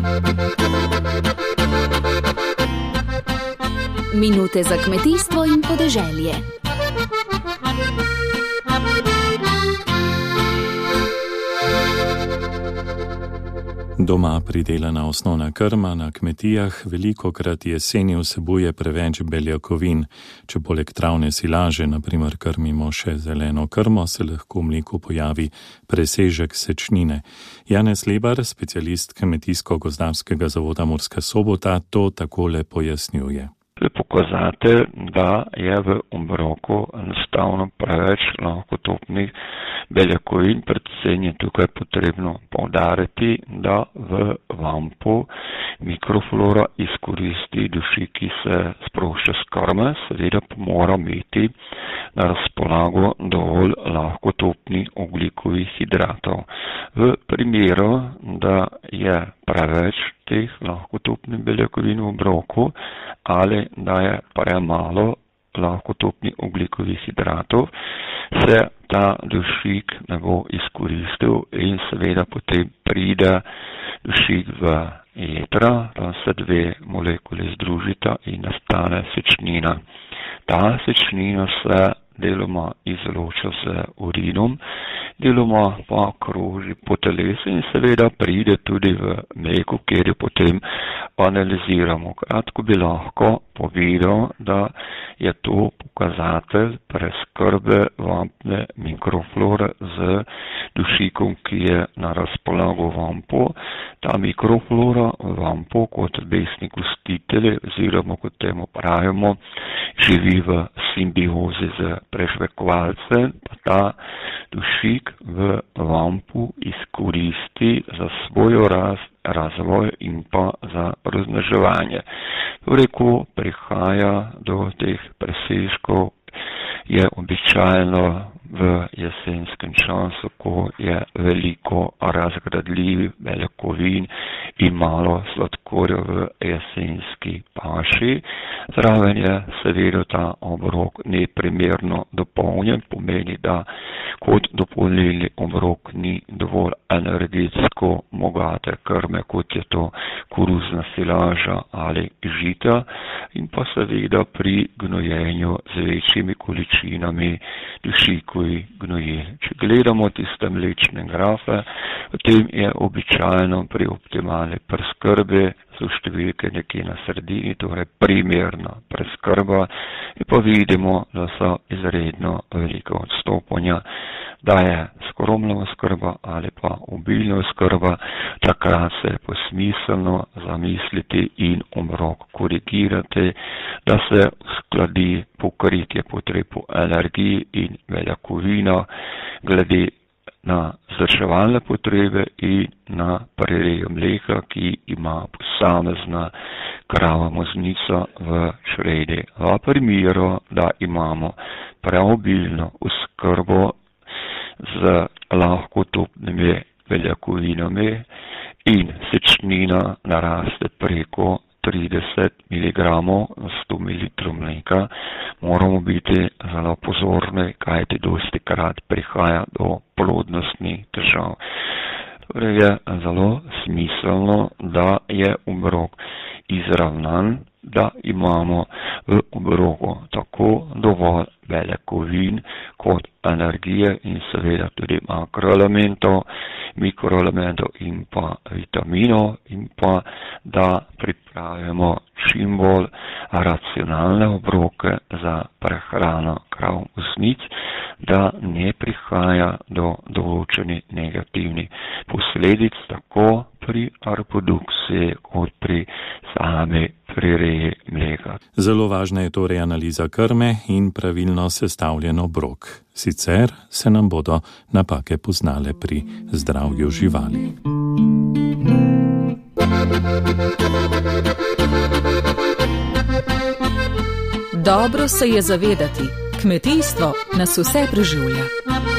Minute za kmetijstvo in podeželje. Doma pridelana osnovna krma na kmetijah velikokrat jeseni vsebuje preveč beljakovin. Če poleg travne silaže, na primer, krmimo še zeleno krmo, se lahko v mleku pojavi presežek sečnine. Janez Lebar, specialist Kmetijsko-gozdarskega zavoda Murska Sobota, to takole pojasnjuje. To je pokazatelj, da je v obroku enostavno preveč lahkotopnih beljakovin. Predvsem je tukaj potrebno poudariti, da v vampu mikroflora izkoristi dušik, ki se sprošča s krme, seveda pa mora imeti na razpolago dovolj lahkotopnih ogljikovih hidratov. V primeru, da je preveč teh lahkotopnih beljakovin v obroku ali da je premalo lahkotopnih ogljikovih hidratov, se ta dušik ne bo izkoristil in seveda potem pride dušik v jedra, tam se dve molekuli združita in nastane sečnina. Ta sečnina se deloma izloča z urinom, deloma pa kroži po telesu in seveda pride tudi v mleku, kjer jo potem analiziramo. Kratko bi lahko povedal, da je to pokazatelj preskrbe vampne mikroflore z dušikom, ki je na razpolago vampu. Ta mikroflora v vampu kot besni gostitelji, oziroma kot temu pravimo, živi v simbiozi z prežvekovalcem, pa ta dušik v vampu izkoristi za svoj razvoj in pa za razmnoževanje. Torej, ko prihaja do teh presežkov, je običajno v jesenskem času, ko je veliko razgradljivih beljakovin in malo sladkorja v jesenski paši. Zraven je seveda ta obrok neprimerno dopolnjen, pomeni, da kot dopolnilni obrok ni dovolj energetsko bogate krme, kot je to koruzna silaža ali žita, in pa seveda pri gnojenju z večjimi količinami dušikovih gnojil. Če gledamo tiste mlečne grafe, potem je običajno pri optimalni preskrbi so številke nekje na sredini, torej primerna preskrba, in pa vidimo, da so izredno velika odstopanja, da je skromna oskrba ali pa obilna oskrba. Takrat se je posmiselno zamisliti in obrok korigirati, da se uskladi pokritje potreb po energiji in beljakovina glede na vzdrževalne potrebe in na prirejo mleka, ki ima posamezna krava moznica v čredi. V primeru, da imamo preobilno oskrbo z lahkotopnimi beljakovinami in sečnina naraste preko 30 mg na 100 ml mleka, moramo biti zelo pozorni, kajti dostikrat prihaja do plodnostnih težav. Torej je zelo smiselno, da je obrok izravnan, da imamo v obroku tako dovolj beljakovin kot energije in seveda tudi makroelementov, mikroelementov in pa vitaminov, in pa da pripravimo čim bolj racionalne obroke za prehrano krav moznic, da ne prihaja do določenih negativnih posledic tako pri reprodukciji kot pri sami prireji mleka. Zelo važna je torej analiza krme in pravilno sestavljen obrok. Sicer se nam bodo napake poznale pri zdravju živali. Dobro se je zavedati, kmetijstvo nas vse preživlja.